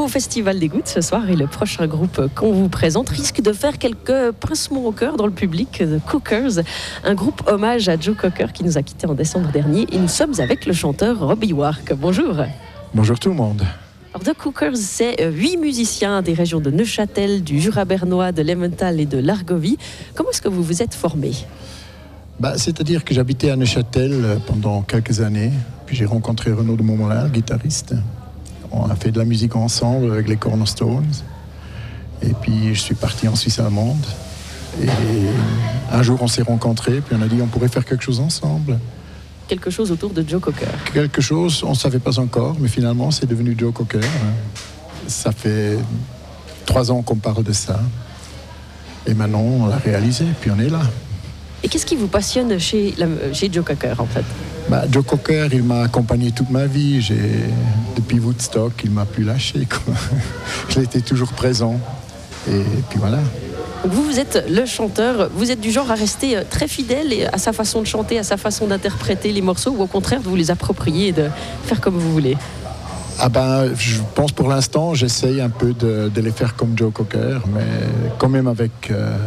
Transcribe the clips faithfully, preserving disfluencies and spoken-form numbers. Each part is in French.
au Festival des Gouttes ce soir et le prochain groupe qu'on vous présente risque de faire quelques pincements au cœur dans le public. The Cookers, un groupe hommage à Joe Cocker qui nous a quittés en décembre dernier. Et nous sommes avec le chanteur Robbie Wark. Bonjour. Bonjour tout le monde. Alors, The Cookers, c'est huit musiciens des régions de Neuchâtel, du Jura bernois, de l'Emmental et de l'Argovie. Comment est-ce que vous vous êtes formé ? Bah, c'est-à-dire que j'habitais à Neuchâtel pendant quelques années. Puis j'ai rencontré Renaud de Montmollin, le guitariste. On a fait de la musique ensemble avec les Cornerstones. Et puis je suis parti en Suisse allemande. Et un jour on s'est rencontrés, puis on a dit on pourrait faire quelque chose ensemble. Quelque chose autour de Joe Cocker. Quelque chose, on ne savait pas encore, mais finalement c'est devenu Joe Cocker. Ça fait trois ans qu'on parle de ça. Et maintenant on l'a réalisé, puis on est là. Et qu'est-ce qui vous passionne chez, la, chez Joe Cocker en fait ? Bah, Joe Cocker, il m'a accompagné toute ma vie. J'ai, depuis Woodstock, il m'a plus lâché, quoi. Je l'étais toujours présent. Et puis voilà. Vous, vous êtes le chanteur. Vous êtes du genre à rester très fidèle à sa façon de chanter, à sa façon d'interpréter les morceaux, ou au contraire de vous les approprier et de faire comme vous voulez ? Ah ben, je pense pour l'instant, j'essaye un peu de, de les faire comme Joe Cocker, mais quand même avec... Euh,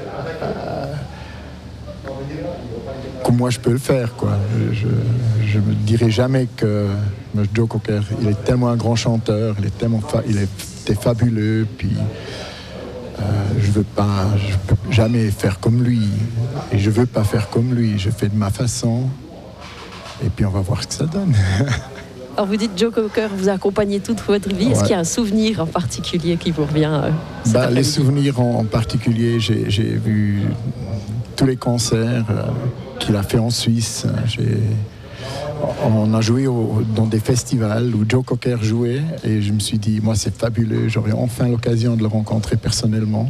comme moi je peux le faire, quoi. Je ne me dirai jamais que Joe Cocker, il est tellement un grand chanteur, il est tellement fa- il était fabuleux, puis euh, je veux pas, je peux jamais faire comme lui, et je veux pas faire comme lui, je fais de ma façon, et puis on va voir ce que ça donne. Alors vous dites Joe Cocker vous a accompagné toute votre vie, ouais. Est-ce qu'il y a un souvenir en particulier qui vous revient euh, bah, Les souvenirs en, en particulier, j'ai, j'ai vu tous les concerts euh, qu'il a fait en Suisse. J'ai... On a joué au, dans des festivals où Joe Cocker jouait et je me suis dit, moi c'est fabuleux, j'aurai enfin l'occasion de le rencontrer personnellement.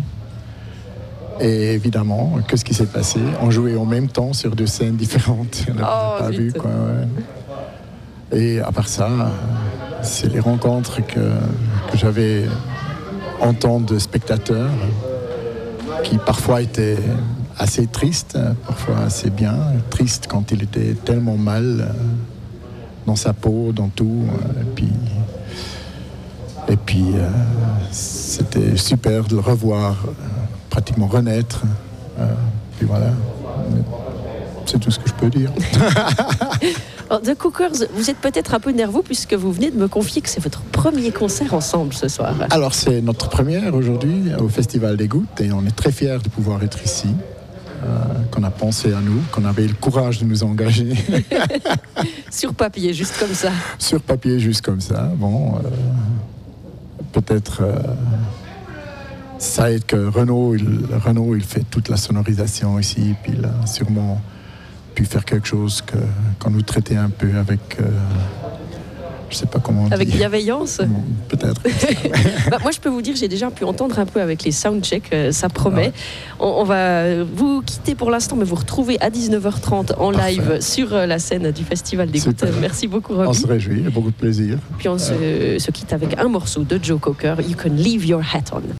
Et évidemment, qu'est-ce qui s'est passé ? On jouait en même temps sur deux scènes différentes. On n'avait oh, pas vu, quoi, ouais. Et à part ça, c'est les rencontres que, que j'avais en tant de spectateur qui parfois étaient assez triste, parfois assez bien. Triste quand il était tellement mal dans sa peau, dans tout. Et puis, et puis euh, c'était super de le revoir pratiquement renaître. Euh, puis voilà, c'est tout ce que je peux dire. Alors, The Cookers, vous êtes peut-être un peu nerveux puisque vous venez de me confier que c'est votre premier concert ensemble ce soir. Alors c'est notre première aujourd'hui au Festival des Gouttes et on est très fiers de pouvoir être ici. Euh, qu'on a pensé à nous, qu'on avait le courage de nous engager. Sur papier, juste comme ça. Sur papier, juste comme ça. Bon, euh, peut-être euh, ça aide que Renaud il, Renaud, il fait toute la sonorisation ici, puis il a sûrement pu faire quelque chose que, qu'on nous traitait un peu avec... Euh, je sais pas comment on avec dit. bienveillance. Peut-être. bah, moi, je peux vous dire, j'ai déjà pu entendre un peu avec les soundchecks, euh, ça promet. Ouais. On, on va vous quitter pour l'instant, mais vous retrouvez à dix-neuf heures trente en Parfait. Live sur euh, la scène du Festival des Gouttes. Merci beaucoup, Robbie. On se réjouit, il y a beaucoup de plaisir. Puis on euh... se, se quitte avec un morceau de Joe Cocker, You Can Leave Your Hat On.